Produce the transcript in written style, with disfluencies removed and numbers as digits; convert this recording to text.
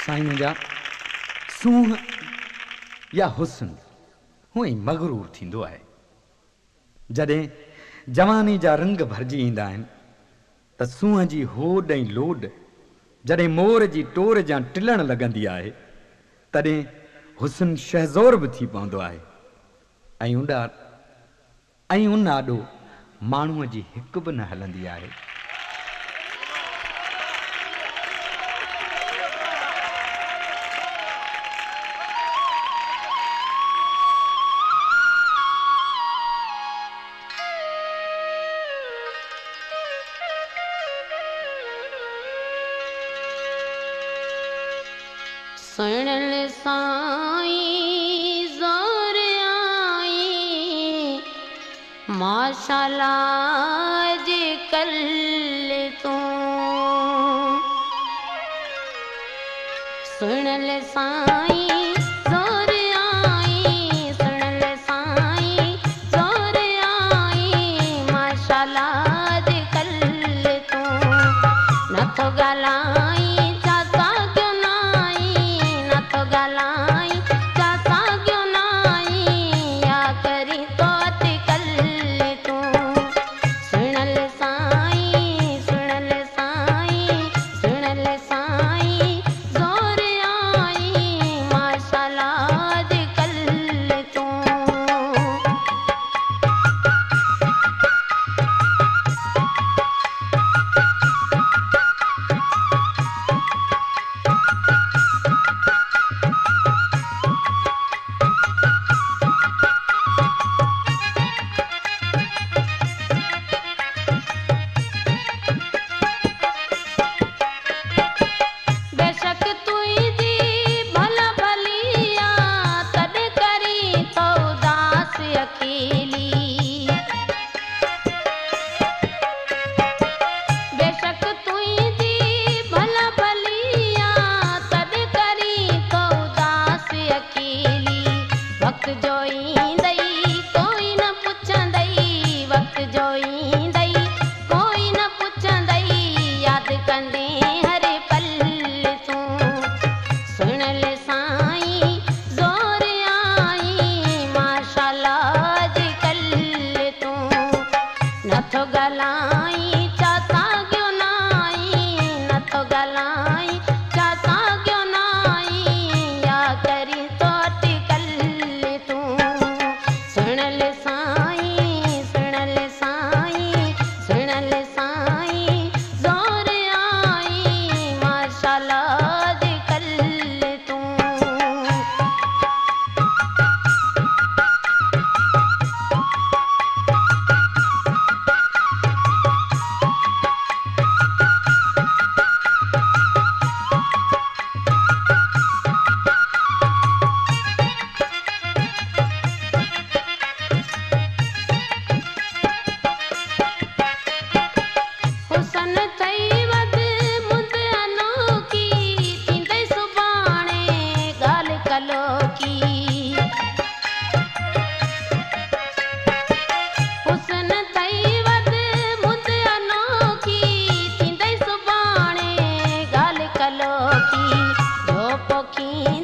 साईं मुंहिंजा सूंह या हुस्न हुअं ई मगरूर थींदो आहे। जॾहिं जवानी जा रंग भरिजी ईंदा आहिनि त सूंह जी होड ऐं लोड जॾहिं मोर जी टोर जा टिलण लॻंदी आहे तॾहिं हुस्न शहज़ोर बि थी पवंदो आहे ऐं उन आॾो माण्हूअ जी हिकु बि न हलंदी आहे। सुन ले साईं ज़ोर आई माशाल्लाह जे कल तू सुन ले साईं ज़ोर आई सुन ले साईं ज़ोर आई माशाल्लाह जे कल तू नथो ॻाल्हाई की